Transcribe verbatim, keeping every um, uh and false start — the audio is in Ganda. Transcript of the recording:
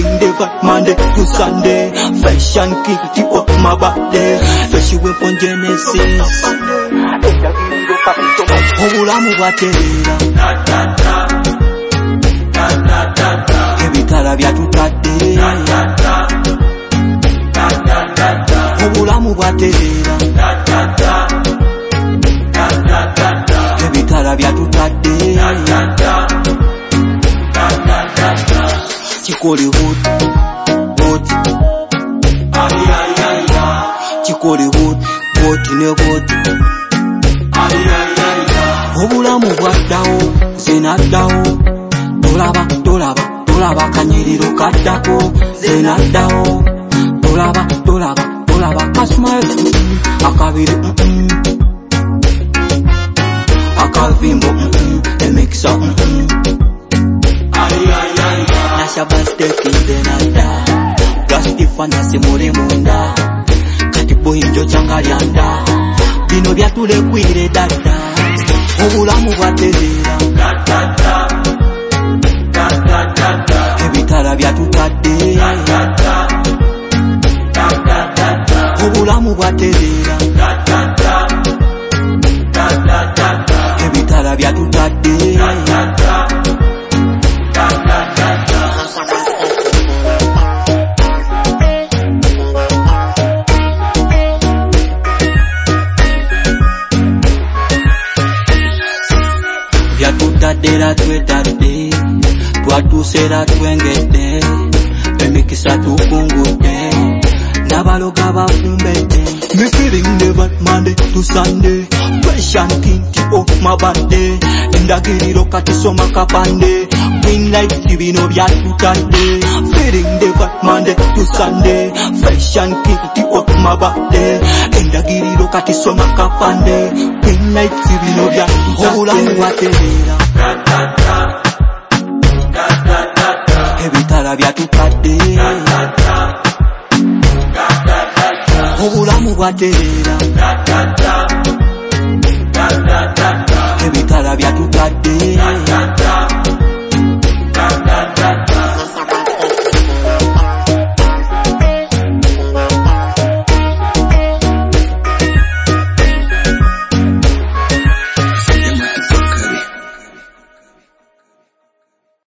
feeling the vibe Monday to Sunday. Fashion kitty up my body. Fresh way from Genesis. Obulamu bwaterera. Ebitala byatutadde. Obulamu bwaterera. Ebitala byatutadde. Chikoli hood, hood. Chikoli hood, hood ne hood. Obulamu bwaddawo, zenaddawo. Dolaba, dolaba, dolaba kanyiriro kaddako. Zenaddawo. Dolaba, dolaba, dolaba kasmile. Akabiri, mm-mm. Akavimbo, mm-mm. Emikisa, mm-mm. Nashabastekinde nanda. Gastifana simule munda. Katipo injo changalyanda. Bino byatulekwire dada. Obulamu bwaterera. Ebitala byatutadde. Obulamu bwaterera. Ebitala byatutadde. Byatutadde twetadde. Twatusera twengedde. Emikisa tukungudde. Nabaloga bafumbedde. Me feeling the vibe Monday to Sunday. Fashion kinky up my body. Endagiriro katisoma kapande. Green light bino byatutadde. Feeling the vibe Monday to Sunday. Fashion kinky up my body. Endagiriro katisoma kapande. Green light bino byatutadde. Obulamu bwaterera. Ebitala byatutadde. Obulamu bwaterera. Ebitala byatutadde.